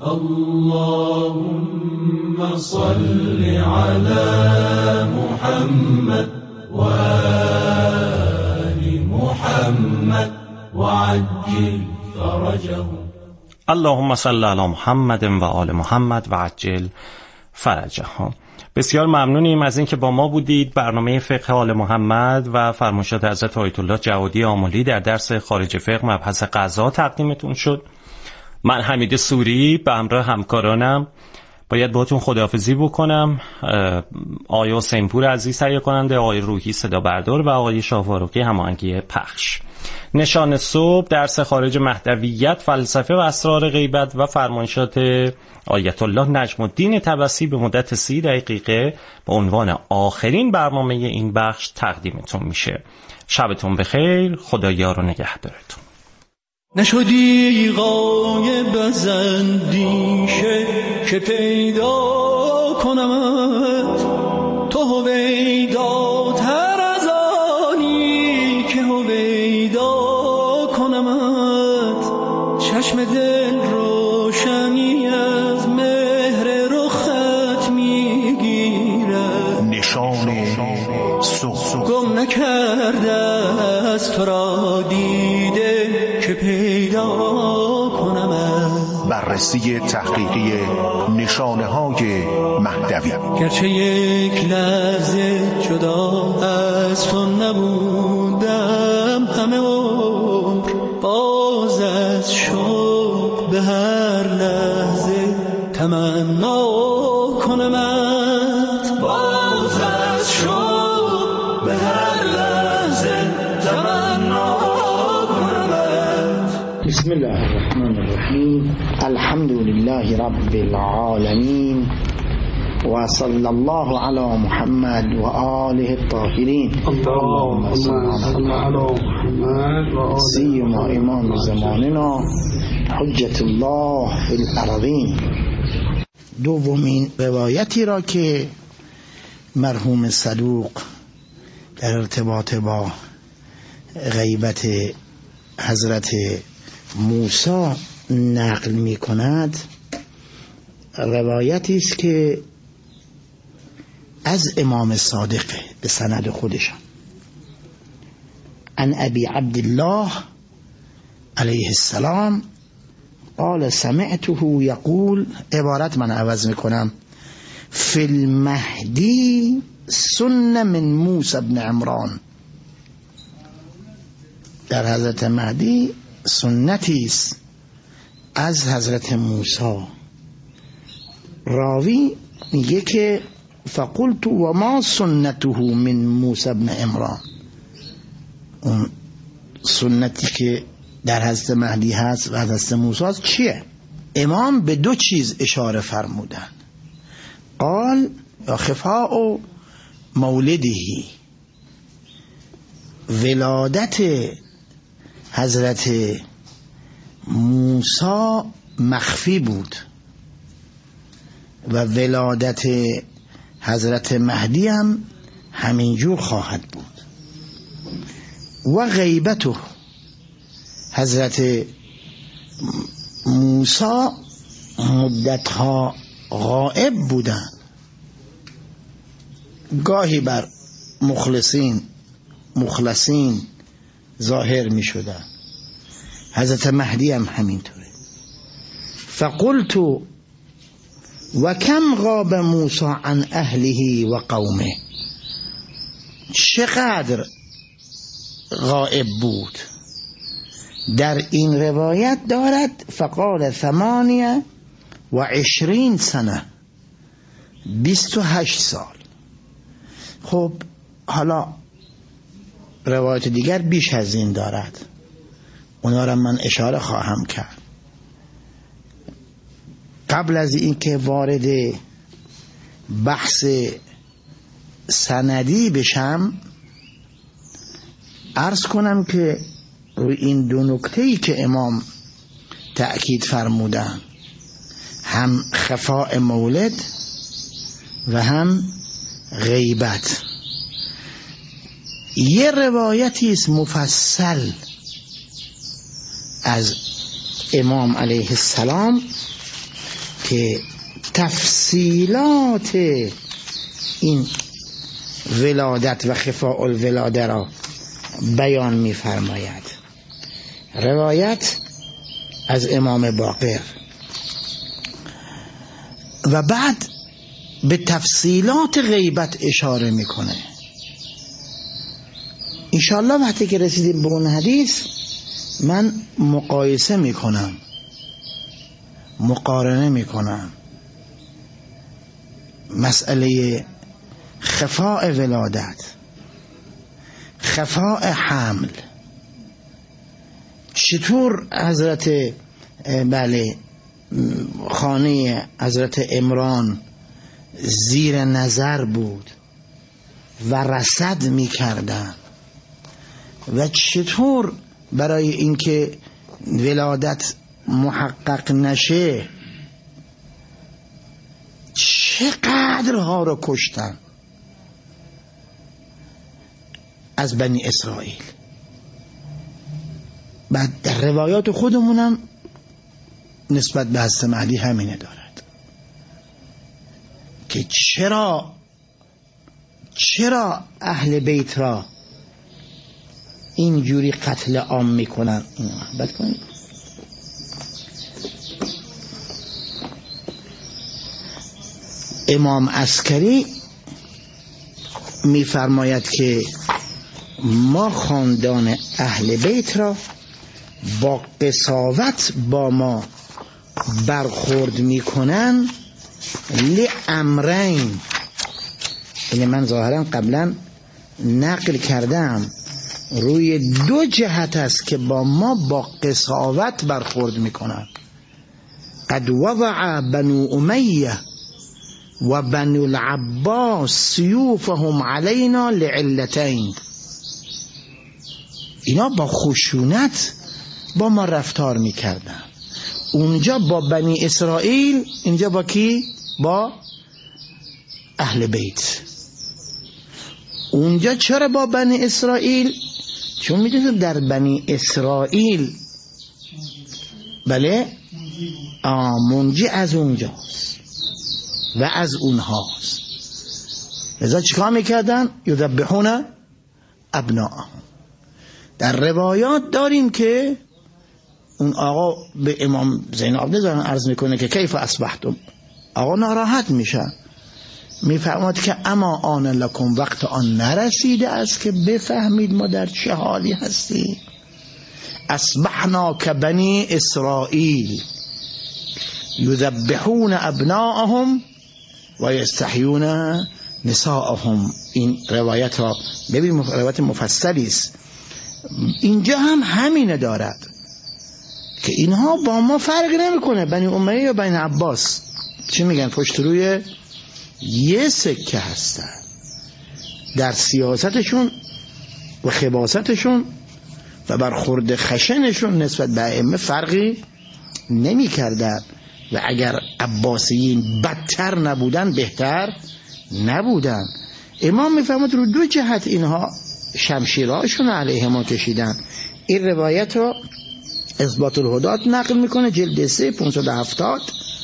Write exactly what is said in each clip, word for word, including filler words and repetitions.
اللهم صل على محمد و آل محمد وعجل فرجهم. اللهم صل علی محمد و آل محمد و عجل فرجهم. بسیار ممنونیم از اینکه با ما بودید. برنامه فقه آل محمد و فرمایشات حضرت آیت الله جوادی آملی در درس خارج فقه مبحث قضا تقدیمتون شد. من حمید سوری به همراه همکارانم باید باهاتون خداحافظی بکنم. آقای حسین پور عزیز تهیه کننده، آقای روحی صدا بردار و آقای شاهفاروقی هماهنگی پخش. نشان صبح، درس خارج مهدویت، فلسفه و اسرار غیبت و فرمایشات آیت الله نجم الدین طبسی به مدت سی دقیقه به عنوان آخرین برنامه این بخش تقدیمتون میشه. شبتون بخیر، خدا یار و نگهدارتون. نشدی غایب از اندیشه که پیدا کنمت، تو هویداتر از آنی که هویدا کنمت. چشم دل روشنی از مهر رخت میگیرد، نشان صبح گم نکرده از تو را دیده که پیدا کنم. بررسی تحقیقی نشانه های مهدوی. گرچه یک لحظه جدا از تو نبودم، همه عمر باز از شوق به هر لحظه تمنا کنمت. باز از شوق به هر لحظه تمنا کنمت. بسم الله الرحمن الرحیم. الحمد لله رب العالمین و صلی الله علی محمد و آله الطاهرین. اللهم صل علی محمد و آله سیما امام زماننا حجت الله فی الارضین. دومین روایتی را که مرحوم صدوق در ارتباط با غیبت حضرت موسی نقل می کند، روایتی است که از امام صادق به سند خودشان، عن ابی عبدالله علیه السلام قال سمعته یقول، عبارت من عوض می کنم، فی المهدی سنة من موسی بن عمران، در حضرت مهدی سنتی است از حضرت موسی. راوی میگه که فقلت و ما سنته من موسی بن عمران، اون سنتی که در حضرت مهدی هست و حضرت موسی هست چیه؟ امام به دو چیز اشاره فرمودن. قال یا خفاء مولدهی، ولادت حضرت موسی مخفی بود و ولادت حضرت مهدی هم همینجور خواهد بود. و غیبته، حضرت موسی مدتها غائب بودن، گاهی بر مخلصین مخلصین ظاهر می شدن، حضرت مهدی هم همینطوره. فقلت و کم غاب موسی عن اهله و قومه، چقدر غائب بود؟ در این روایت دارد فقال ثمانیه و عشرین سنه، بیست و هشت سال. خب حالا روایت دیگر بیش از این دارد، اونا را من اشاره خواهم کرد. قبل از این که وارد بحث سندی بشم، عرض کنم که روی این دو نکته‌ای که امام تأکید فرمودن، هم خفاء مولد و هم غیبت، یه روایتی است مفصل از امام علیه السلام که تفصیلات این ولادت و خفاء الولاده را بیان می‌فرماید. روایت از امام باقر و بعد به تفصیلات غیبت اشاره میکنه. انشاءالله وقتی که رسیدیم به اون حدیث من مقایسه میکنم، مقارنه میکنم مسئله خفاء ولادت، خفاء حمل، چطور حضرت بله خانه حضرت عمران زیر نظر بود و رصد میکردن و چطور برای اینکه ولادت محقق نشه چقدرها رو کشتن از بنی اسرائیل. بعد در روایات خودمونم نسبت به حضرت مهدی همینه دارد که چرا چرا اهل بیت را اینجوری قتل عام میکنن. اینو محبت کنید. امام عسکری میفرماید که ما خاندان اهل بیت را با قساوت با ما برخورد میکنن لامرین. یعنی من ظاهرا قبلا نقل کردم روی دو جهت است که با ما با قساوت برخورد میکنن. قد وضع بنو امیه و بنو العباس سیوفهم علینا لعلتین. اینا با خشونت با ما رفتار میکردن. اونجا با بنی اسرائیل، اینجا با کی؟ با اهل بیت. اونجا چرا با بنی اسرائیل؟ چون میدونید در بنی اسرائیل بله منجی از اونجاست و از اونهاست. لذا چیکار میکردن؟ یذبحون ابناءهم. در روایات داریم که اون آقا به امام زین العابدین عرض میکنه که کیف اصبحتم. آقا ناراحت میشه، میفهمد که اما آن لکم، وقت آن نرسیده است که بفهمید ما در چه حالی هستیم. اصبحنا کبنی اسرائیل یذبحون ابناءهم و یستحیون نساءهم. این روایت را ببین، روایت مفصلی است. اینجا هم همینه دارد که اینها با ما فرق نمیکنه، بنی امیه یا بنی عباس چی میگن، پشت روی یه سکه هستن. در سیاستشون و خباستشون و برخورد خشنشون نسبت به ائمه فرقی نمی کردن و اگر عباسیین بدتر نبودن بهتر نبودن. امام میفهمد رو دو جهت اینها شمشیرهاشون علیه ما کشیدن. این روایت رو اثبات الهدات نقل میکنه، جلد سه پانصد و هفتاد،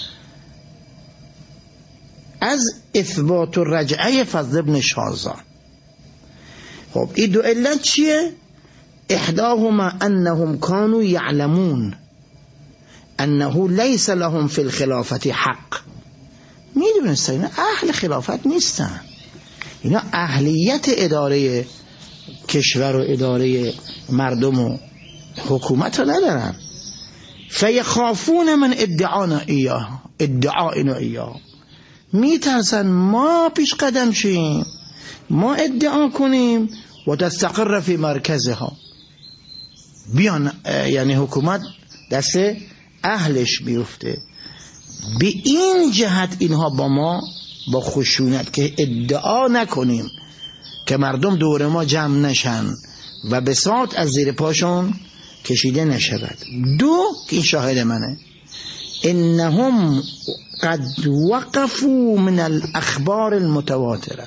از اثبات الرجعه فضل ابن شازان. خب این دو علت چیه؟ احداهما انهم كانوا يعلمون انه ليس لهم في الخلافه حق. میدونستن اینا اهل خلافت نیستن، اینا اهلیت اداره کشور و اداره مردم و حکومت رو ندارن. فیخافون من ادعانا ایاه، ادعائنا ایاه، میترسن ما پیش قدم شیم، ما ادعا کنیم و تستقر فی مرکزها، بیان یعنی حکومت دست اهلش بیفته. به این جهت اینها با ما با خشونت که ادعا نکنیم که مردم دور ما جمع نشن و بساط از زیر پاشون کشیده نشود. دو که این شاهد منه، انهم قد وقفوا من الاخبار المتواتره،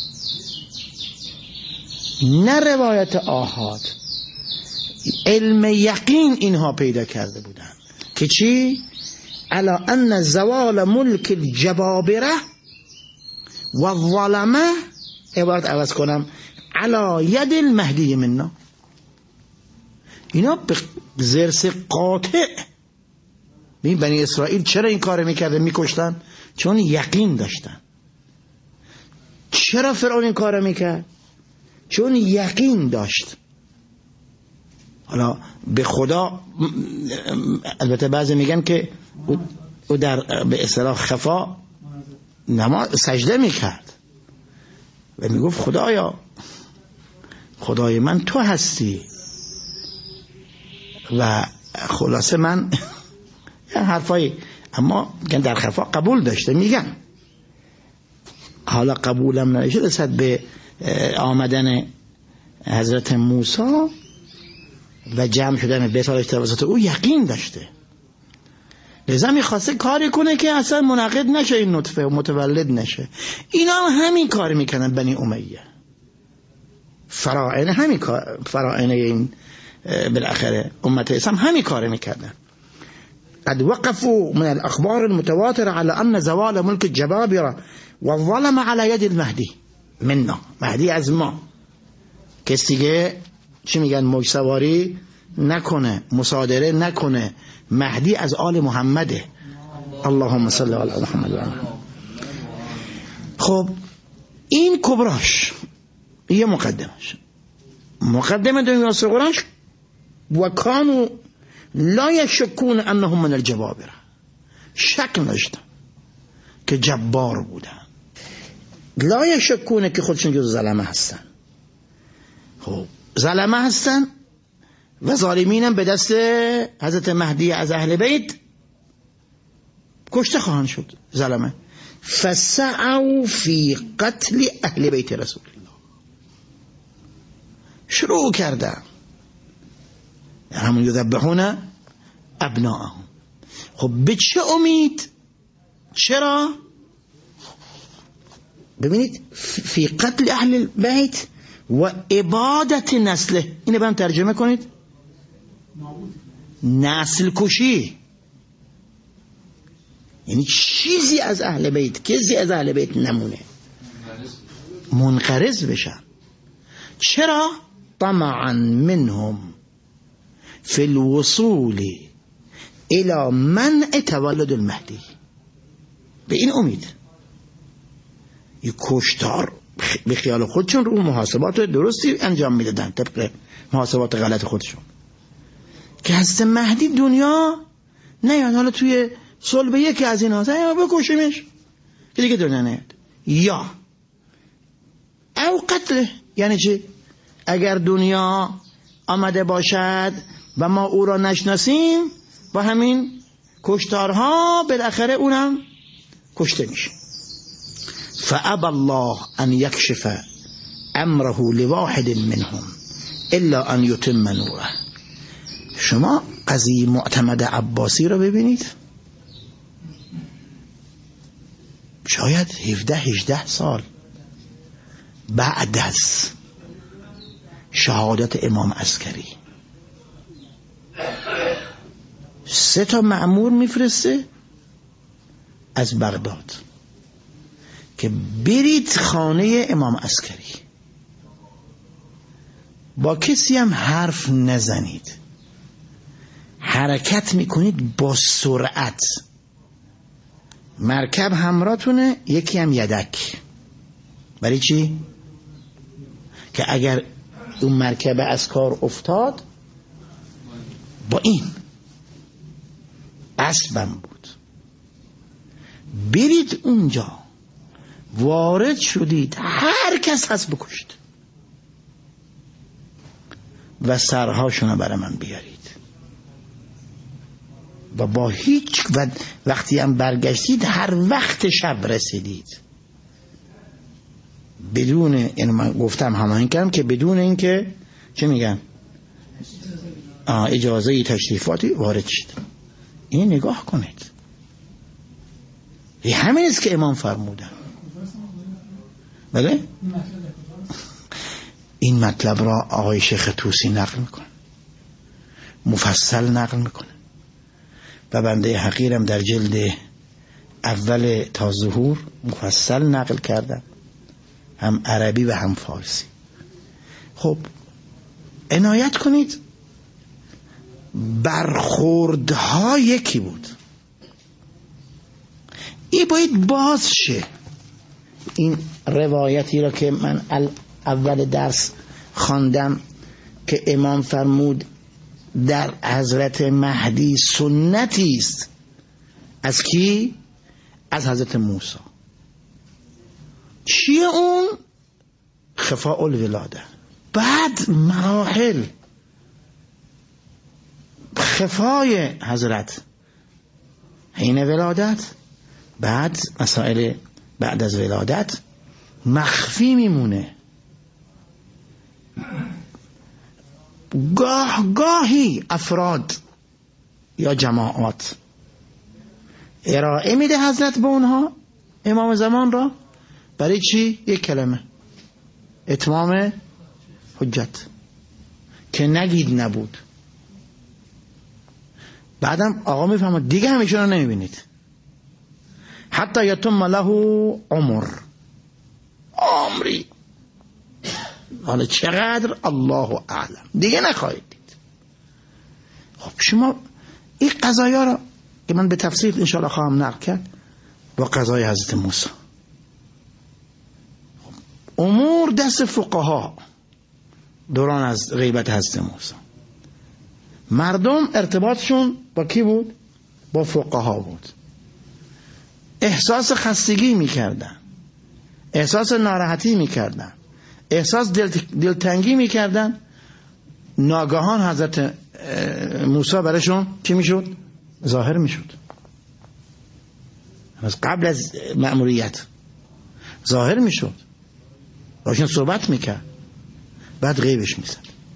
نه روایت آحاد، علم یقین اینها پیدا کرده بودن که چی؟ علی ان زوال ملک الجبابره و الظلمه، عبارت عوض کنم، علی ید المهدی منا. اینا به زرس قاطع. ببین بنی اسرائیل چرا این کار میکرده میکشتن؟ چون یقین داشتن. چرا فرعون این کار میکرد؟ چون یقین داشت. حالا به خدا، البته بعضی میگن که او در به اصطلاح خفا نماز سجده میکرد و میگفت خدایا، خدای من تو هستی. و خلاصه من حرفایی، اما در خفا قبول داشته. میگن حالا قبولم نشه رسد به آمدن حضرت موسی و جمع شدن بیتالش توسط او یقین داشته، لذا میخواسته کاری کنه که اصلا منعقد نشه این نطفه و متولد نشه. اینا هم همین کار میکنن. بنی امیه فراعنه همین کار، فراعنه این بالاخره امت اسلام همین کار میکردن. قد وقفوا من الاخبار المتواتره على ان زوال ملك الجبابره والظلم على يد المهدي منا. مهدی از ما. کسی که چی میگن موج سواری نکنه، مصادره نکنه، مهدی از آل محمده. اللهم صل علی محمد. خب این کبراش، یه مقدمش. مقدمه دوم صغراش و کانوا لا یشکون انهم من الجبابره، شک نداشتن که جبار بودن. لا یشکونه که خودشون جز ظلمه هستن. خب ظلمه هستن و ظالمینم به دست حضرت مهدی از اهل بیت کشته خواهند شد. ظلمه فسعوا فی قتل اهل بیت رسول الله، شروع کردن همون یذبحون ابناءهم. خب به چه امید؟ چرا؟ ببینید فی قتل اهل بیت و ابادت نسله. اینو برام ترجمه کنید. نسل کشی، یعنی چیزی از اهل بیت، کسی از اهل بیت نمونه، منقرض بشن. چرا؟ طمعا منهم فی الوصول الى منع تولد المهدی. به این امید یک کشتار به خیال خودشون رو محاسبات درستی انجام میدادن، طبق محاسبات غلط خودشون، که حضرت مهدی دنیا نیاد. حالا توی صلب یکی از این ها یا بکشیمش که دیگه دنیا نیاد، یا او قتله. یعنی چی؟ اگر دنیا آمده باشد و ما او را نشناسیم، با همین کشتارها بالاخره اونم کشته میشه. فأبى الله ان یکشف امره لواحد منهم الا ان یتم نوره. شما قضیه معتمد عباسی را ببینید، شاید هفده هجده سال بعد از شهادت امام عسکری سه تا مأمور میفرسته از بغداد که برید خانه امام عسکری، با کسی هم حرف نزنید، حرکت میکنید با سرعت، مرکب همراهتونه، یکی هم یدک. برای چی؟ که اگر اون مرکب از کار افتاد، با این اسبم بود، برید اونجا، وارد شدید، هر کس هست بکشید و سرهاشونو برای من بیارید. و با هیچ و وقتی هم برگشتید، هر وقت شب رسیدید، بدون، یعنی من گفتم هماهنگ کردم که بدون اینکه چه میگن اجازه تشریفاتی وارد شد. این نگاه کنید، این همین است که امام فرمودن. بله؟ این مطلب را آقای شیخ طوسی نقل میکنه، مفصل نقل میکنه. و بنده حقیرم در جلد اول تا ظهور مفصل نقل کردم، هم عربی و هم فارسی. خب عنایت کنید برخوردها یکی بود. این باید باز شه. این روایتی را که من اول درس خواندم که امام فرمود در حضرت مهدی سنتی است. از کی؟ از حضرت موسی. چیه اون؟ خفاء الولاده. بعد مراحل خفای حضرت حین ولادت، بعد مسائل بعد از ولادت مخفی میمونه. گاه گاهی افراد یا جماعات ارائه میده حضرت به اونها امام زمان را. برای چی؟ یک کلمه، اتمام حجت، که نگید نبود. بعدم آقا میفهمد دیگه همیشه رو نمیبینید، حتی یتم له عمر، عمری، حالا چقدر الله اعلم، دیگه نخواهید دید. خب شما این قضایا را که من به تفصیل انشاءالله خواهم نقل کرد با قضای حضرت موسی. امور دست فقها دوران از غیبت حضرت موسی. مردم ارتباطشون با کی بود؟ با فقها بود. احساس خستگی میکردن، احساس ناراحتی میکردن، احساس دل... دلتنگی میکردن. ناگهان حضرت موسی برایشون چی میشد؟ ظاهر میشد. از قبل از مأموریت ظاهر میشد، باشون صحبت میکرد، بعد غیبش میزد.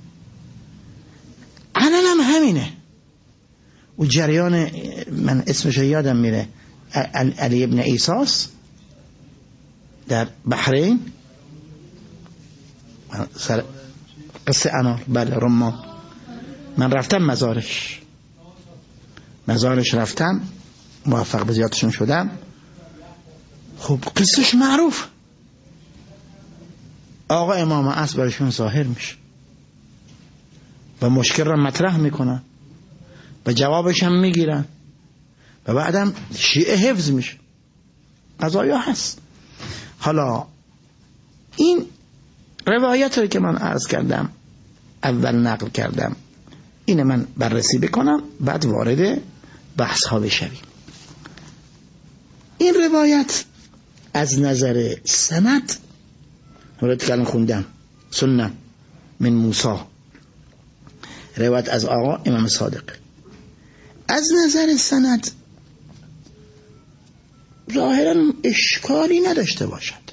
الان هم همینه. و جریان من اسمش یادم میره، علی ابن ایساس در بحرین، سر قصه انار، بله رمان، من رفتم مزارش مزارش رفتم، موفق به زیارتشون شدم. خب قصهش معروف. آقا امام عصر برشون ظاهر میشه و مشکل را مطرح میکنن و جوابش هم میگیرن و بعدم شیعه حفظ میشه. قضایا هست. حالا این روایت رو که من عرض کردم، اول نقل کردم، اینه من بررسی بکنم، بعد وارد بحث ها بشویم. این روایت از نظر سند، روایت که الان خوندم، سنه من موسی، روایت از آقا امام صادق، از نظر سند ظاهرا اشکالی نداشته باشد.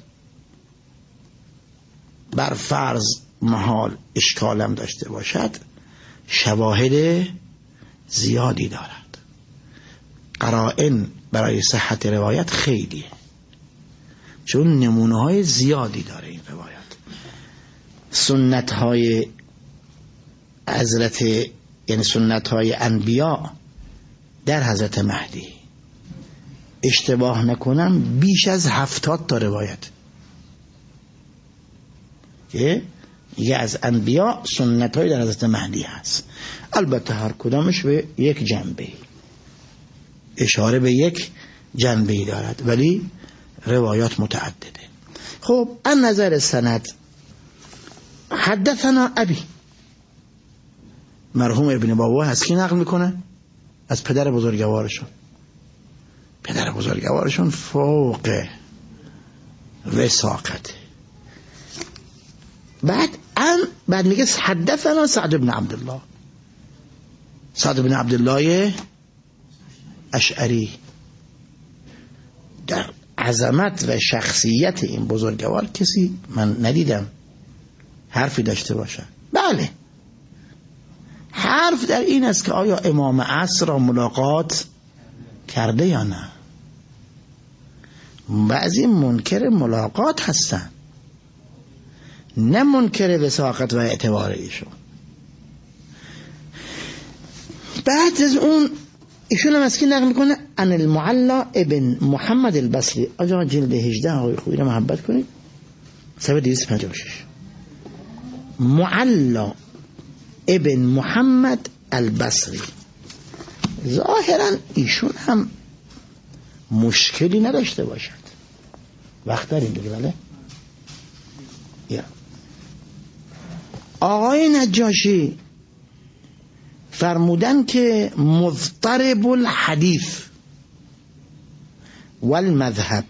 بر فرض محال اشکالم داشته باشد، شواهد زیادی دارد. قرائن برای صحت روایت خیلیه، چون نمونه های زیادی داره این روایت. سنت های حضرت، یعنی سنت های انبیاء در حضرت مهدی، اشتباه نکنم بیش از هفتاد تا روایت که یه از انبیاء سنت های در حضرت مهدی هست. البته هر کدامش به یک جنبه، اشاره به یک جنبه دارد، ولی روایات متعدده. خب از نظر سند، حدثنا ابی، مرحوم ابن بابا هست که نقل میکنه از پدر بزرگوارشون. پدر بزرگوارشون فوق وساقته. بعد ان بعد میگه حدثنا سعد بن عبدالله، سعد بن عبدالله اشعری. در عظمت و شخصیت این بزرگوار کسی من ندیدم حرفی داشته باشه. بله، حرف در این است که آیا امام عصر را ملاقات کرده یا نه. بعضی منکر ملاقات هستن، نه منکر وثاقت و اعتبار ایشون. بعد از اون ایشون هم از کی نقل میکنه؟ ان المعلا ابن محمد البصری. آجا جلد هجده آقای خویی رو محبت کنید، صفحه دویست و پنجاه و شش. معلا ابن محمد البصری. ظاهرا ایشون هم مشکلی نداشته باشد. وقت داریم دیگه؟ بله. یا آقای نجاشی فرمودن که مضطرب الحدیث والمذهب،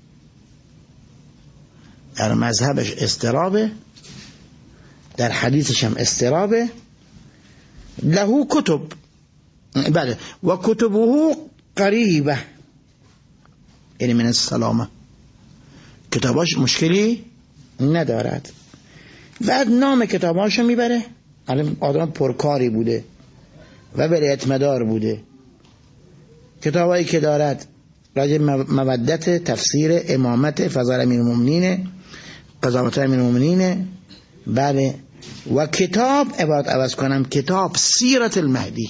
در مذهبش استرابه، در حدیثش هم استرابه. له کتب، بله، و کتبه قریبه، یعنی من السلامه، کتاباش مشکلی ندارد. بعد نام کتاباشو میبره، الان آدم پرکاری بوده و ولایت مدار بوده. کتابایی که دارد راجع مودت، تفسیر، امامت، فضائل امیرالمومنین، قضاوت امیرالمومنین، بله، و کتاب، عبارت عوض کنم، کتاب سیرت المهدی،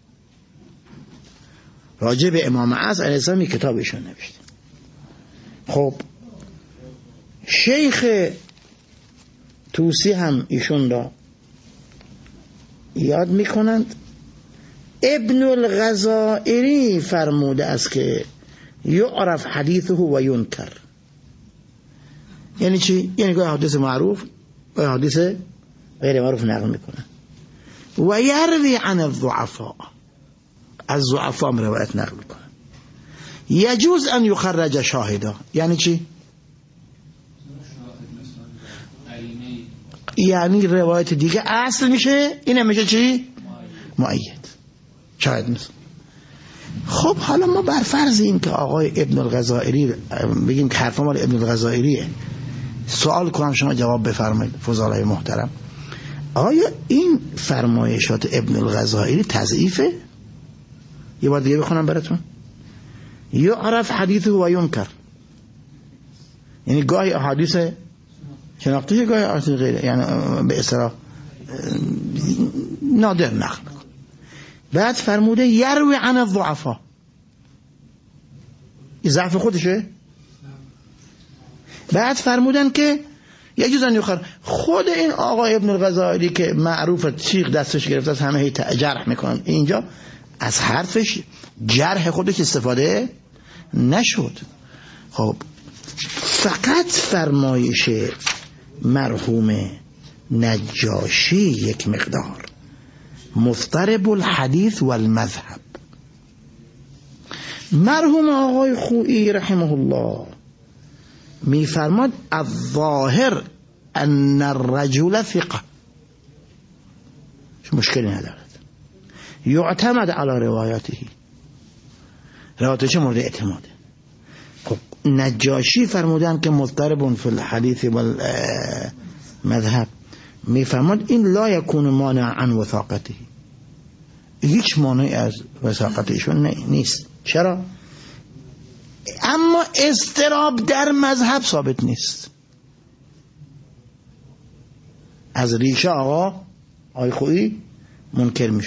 راجع به امام عصر علیه السلام کتابشون نوشته. خب شیخ توسی هم ایشون را یاد میکنند. ابن الغزائری فرموده است که یعرف حدیثه و ینکر. یعنی چی؟ یعنی که حدیث معروف و حدیث غیر معروف نقل میکنه. و یروی عن الضعفاء، از ضعفاء روایت نقل میکنه. یجوز ان یخرج شاهدا. یعنی چی؟ یعنی روایت دیگه اصل میشه، اینه میشه چی؟ مؤید، شاید نیست. خب حالا ما بر فرض این که آقای ابن الغزائری، بگیم که حرف مال ابن الغزائریه، سوال کنم شما جواب بفرمایید فضلای محترم، آیا این فرمایشات ابن الغزائری تضعیفه؟ یه بار دیگه بخونم براتون. یعرف حدیثه و ینکر، یعنی گاهی حدیث شناخته، گاهی حدیث غیره، یعنی به اصطلاح نادر نقل میکنه. بعد فرموده یروی عن الضعفاء، این ضعف خودشه. بعد فرمودن که یجوز ان یخرج. خود این آقای ابن الغزائری که معروف تیغ دستش گرفته از همه هی جرح میکنن، اینجا از حرفش جرح خودش استفاده نشد. خب فقط فرمایش مرحوم نجاشی یک مقدار مضطرب الحدیث والمذهب. مرحوم آقای خویی رحمه الله میفرماد الظاهر ان الرجل ثقه، مشکلی ندارد، یعتمد علی روایاته، روایتش مورد اعتماده. خب نجاشی فرمودن که مضطرب فی الحدیث والمذهب، میفرماد این لا یکون مانع عن وثاقته، هیچ مانعی از وثاقتشون نیست. چرا؟ اما اضطراب در مذهب ثابت نیست. از ریشه آقا آقای خویی منکر میشه.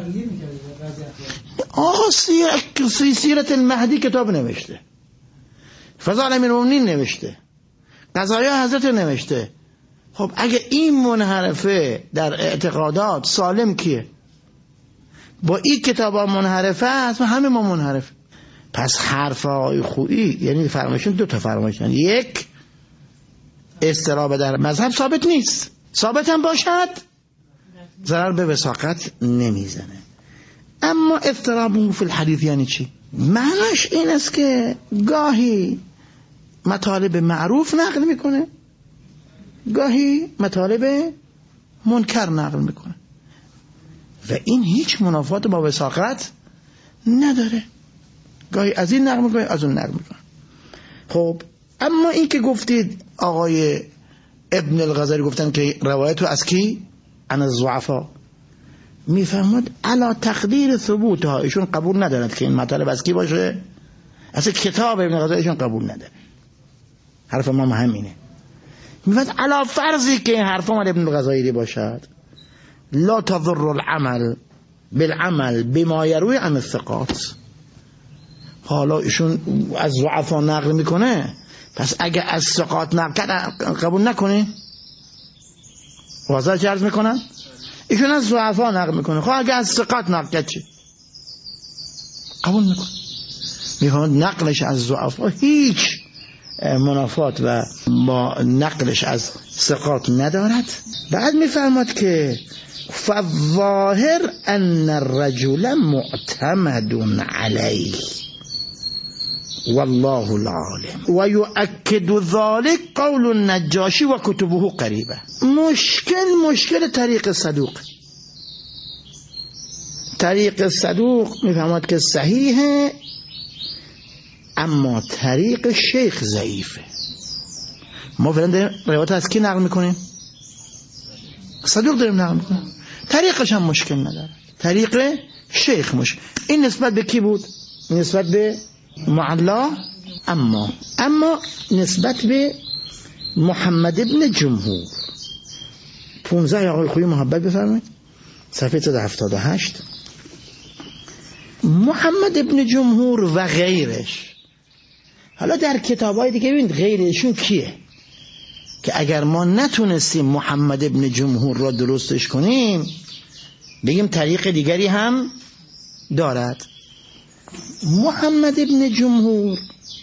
آقا سیرت سیرت المهدی کتاب نوشته، فضائل امیرالمومنین نوشته، قضایا حضرت نوشته. خب اگه این منحرفه در اعتقادات، سالم کیه؟ با این کتاب ها منحرفه هست و همه ما منحرف. پس حرف آقای خویی یعنی فرمایشون دو تا فرمایشن، یک استرابه در مذهب ثابت نیست، ثابت هم باشد ضرر به وثاقت نمیزنه. اما اضطراب فی الحدیث یعنی چی؟ معناش این است که گاهی مطالب معروف نقل میکنه، گاهی مطالب منکر نقل میکنه و این هیچ منافات با وثاقت نداره. گاهی از این نقل میکنه، از اون نقل میکنه. خب اما این که گفتید آقای ابن الغزالی گفتن که روایتو از کی؟ عن الضعفاء، میفهمد علا تقدیر ثبوت ها، ایشون قبول ندارد که این مطالب از کی باشه، اصلا کتاب ابن الغزالی ایشون قبول نداره. حرف ما همینه. میفهمد علا فرضی که این حرف ما ابن الغزالی باشد، لا تضر العمل بالعمل بما یروی عن الثقات. حالا ایشون از ضعفا نقل میکنه، پس اگه از ثقات نقل کرد قبول نکنی؟ واضح عرض میکنن ایشون از ضعفا نقل میکنه، خب اگه از ثقات نقل کرد چی؟ قبول میکنه. میفهمد نقلش از ضعفا هیچ منافات و با نقلش از ثقات ندارد. بعد میفهمد که فالظاهر ان الرجل معتمد علیه والله العالم و یؤکد ذلك قول النجاشی و کتبه قریبه. مشکل مشکل طریق صدوق. طریق صدوق میفهمد که صحیحه، اما طریق شیخ ضعیفه. ما فعلا داریم روایت از کی نقل میکنیم؟ صدوق داریم نقل میکنیم، طریقش هم مشکل نداره، طریق شیخ مشکل. این نسبت به کی بود؟ نسبت به معلا. اما اما نسبت به محمد ابن جمهور پونزده آقای خویی محبت بفرمایید صفحه صد و هفتاد و هشت. محمد ابن جمهور و غیرش. حالا در کتابای دیگه ببینید غیرشون کیه که اگر ما نتونستیم محمد ابن جمهور را درستش کنیم بگیم طریق دیگری هم دارد. محمد ابن جمهور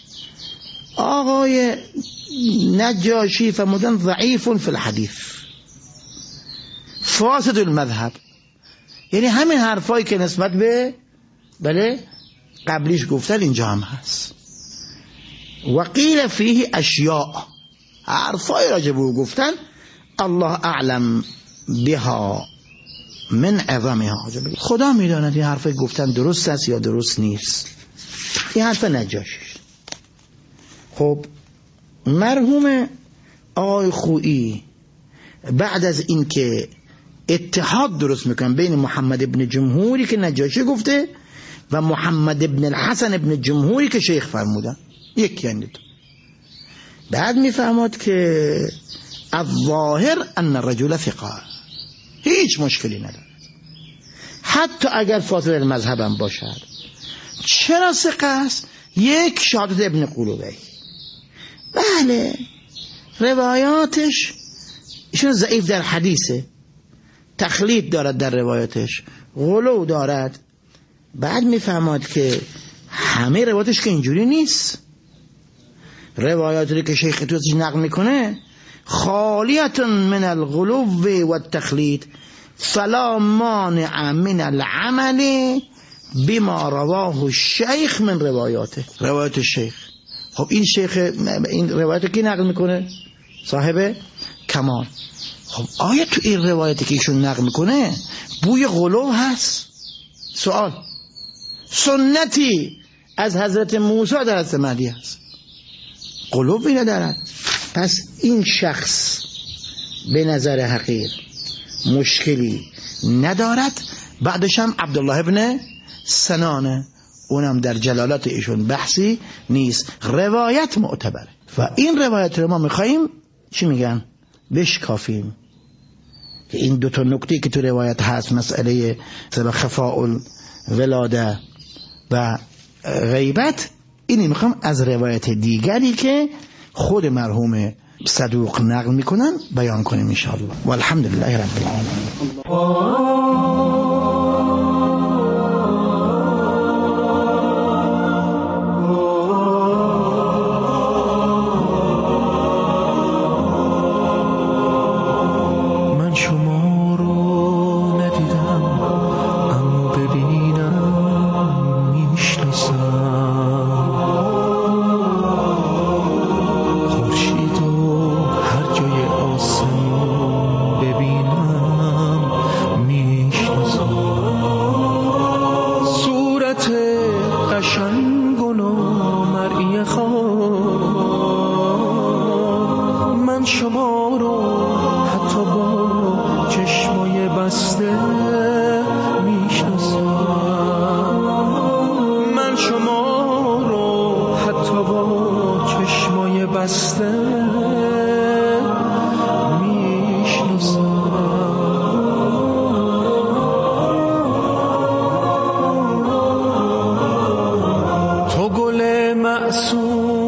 آقای نجاشی فرمودن ضعیف فی الحدیث فاسد المذهب، یعنی همین حرفایی که نسبت به بله قبلیش گفتن اینجا هم هست. و قیل فیه اشیاء، حرفای راجع به او گفتن الله اعلم بها من عظمها، خدا میداند این حرفای گفتن درست است یا درست نیست. این حرف نجاشی. خب مرحوم آقای خویی بعد از این که اتحاد درست میکنن بین محمد ابن جمهوری که نجاشی گفته و محمد ابن الحسن ابن جمهوری که شیخ فرمودن، یکی یعنی دو، بعد میفهمد که الظاهر ان الرجل ثقه، هیچ مشکلی نداره حتی اگر فاصله المذهب هم باشد. چرا ثقه است؟ یک شهادت ابن قلوبی، بله روایاتش ایشون ضعیف در حدیثه، تخلیط دارد در روایاتش، غلو دارد. بعد میفهمد که همه روایاتش که اینجوری نیست، روایاتی که شیخ توسش نقل میکنه خالیت من الغلو و التخلیط فلا مانع من العمل بما رواه الشیخ من روایاته، روایات الشیخ. خب این شیخ این روایت کی نقل میکنه؟ صاحب کمال. خب آیا تو این روایتی که ایشون نقل میکنه بوی غلو هست؟ سوال. سنتی از حضرت موسی در حضرت مهدی هست، غلو بینه دارد. پس این شخص به نظر حقیر مشکلی ندارد. بعدش هم عبدالله ابن سنانه، اونم در جلالات ایشون بحثی نیست، روایت معتبره و این روایت رو ما میخواییم چی میگن؟ بشکافیم که این دوتا نکته که تو روایت هست، مسئله خفاء الولاده و غیبت، اینی میخوام از روایت دیگری که خود مرحوم صدوق نقل میکنن بیان کنیم انشاءالله. والحمدلله رب العالمین. شما رو حتی با چشمای بسته